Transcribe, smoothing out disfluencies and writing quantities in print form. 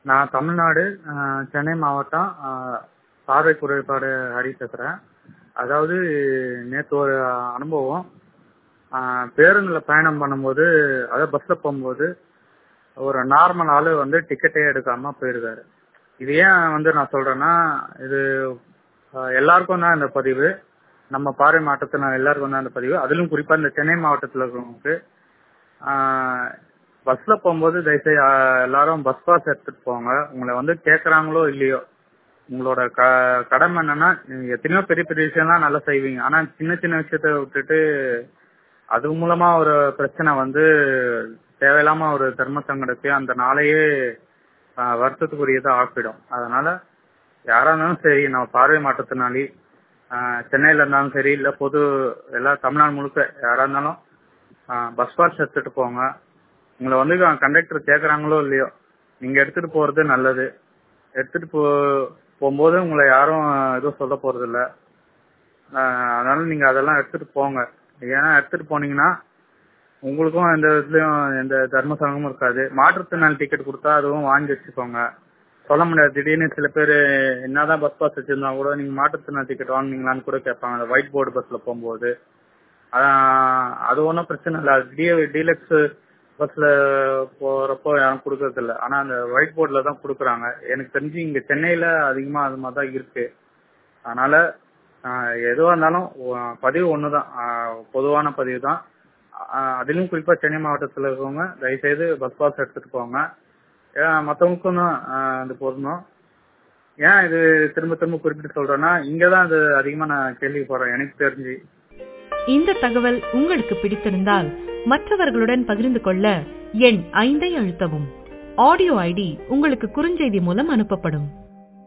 நான் தமிழ்நாடு சென்னை மாவட்டம் பார்வை குறைபாடு ஹரி பேசுறேன். அதாவது நேற்று ஒரு அனுபவம். பேருந்துல பயணம் பண்ணும்போது, அதாவது பஸ்ல போகும்போது ஒரு நார்மல் ஆளு வந்து டிக்கெட்டே எடுக்காம போயிருக்காரு. இது ஏன் நான் சொல்றேன்னா, இது எல்லாருக்கும் தான் இந்த பதிவு. நம்ம பார்வை மாற்றத்தினால எல்லாருக்கும் தான் இந்த பதிவு. அதிலும் குறிப்பா இந்த சென்னை மாவட்டத்தில் இருக்கிறவங்களுக்கு பஸ்ல போகும்போது தயவுசெய்து எல்லாரும் பஸ் பாஸ் எடுத்துட்டு போங்க. உங்களை கேக்குறாங்களோ இல்லையோ, உங்களோட கடமை என்னன்னா, நீங்க எத்தனையோ பெரிய பெரிய விஷயம்லாம் நல்லா செய்வீங்க. ஆனா சின்ன சின்ன விஷயத்த விட்டுட்டு அது மூலமா ஒரு பிரச்சனை தேவையில்லாம ஒரு தர்ம சங்கடத்தை அந்த நாளையே வருத்தத்துக்குரியதா ஆக்கிடும். அதனால யாரா இருந்தாலும் சரி, நம்ம பார்வை மாற்றத்தினாலே சென்னையில இருந்தாலும் சரி, இல்ல எல்லா தமிழ்நாடு முழுக்க யாரா இருந்தாலும் பஸ் பாஸ் எடுத்துட்டு போங்க. உங்களை கண்டக்டர் கேக்குறாங்களோ இல்லையோ, நீங்க எடுத்துட்டு போறது நல்லது. எடுத்துட்டு போகும்போது உங்களை யாரும் எதுவும் சொல்ல போறது இல்ல. அதனால நீங்க அதெல்லாம் எடுத்துட்டு போங்க. ஏன்னா எடுத்துட்டு போனீங்கன்னா உங்களுக்கும் எந்த இதுலயும் எந்த தர்ம சங்கமும் இருக்காது. மாற்றுத்திறனாளி டிக்கெட் கொடுத்தா அதுவும் வாங்கி வச்சுக்கோங்க. சொல்ல முடியாது, திடீர்னு சில பேர் என்னதான் பஸ் பாஸ் வச்சிருந்தா கூட நீங்க மாற்றுத்திறனாளி டிக்கெட் வாங்குனீங்களான்னு கூட கேட்பாங்க. அந்த ஒயிட் போர்டு பஸ்ல போகும்போது அது ஒன்றும் பிரச்சனை இல்லை. டீலக்ஸ் பஸ்ல போறப்போ யாரும் கொடுக்கறது இல்லை. ஆனா அந்த ஒயிட் போர்டுல தான் கொடுக்குறாங்க. எனக்கு தெரிஞ்சு இங்க சென்னையில அதிகமா அது மாதிரிதான் இருக்கு. அதனால எதுவா இருந்தாலும் பதிவு ஒண்ணுதான், பொதுவான பதிவு தான். அதிலும் குறிப்பா சென்னை மாவட்டத்தில் இருக்கவங்க தயவுசெய்து பஸ் பாஸ் எடுத்துட்டு போங்க. மற்றவங்களுக்கும் தான் இது பொருந்தும். ஏன் இது திரும்ப திரும்ப குறிப்பிட்டு சொல்றேன்னா, இங்கதான் அது அதிகமா நான் கேள்விப்படுறேன் எனக்கு தெரிஞ்சு. இந்த தகவல் உங்களுக்கு பிடித்திருந்தால் மற்றவர்களுடன் பகிர்ந்து கொள்ள எண் 5 அழுத்தவும். ஆடியோ ஐடி உங்களுக்கு குறுஞ்செய்தி மூலம் அனுப்பப்படும்.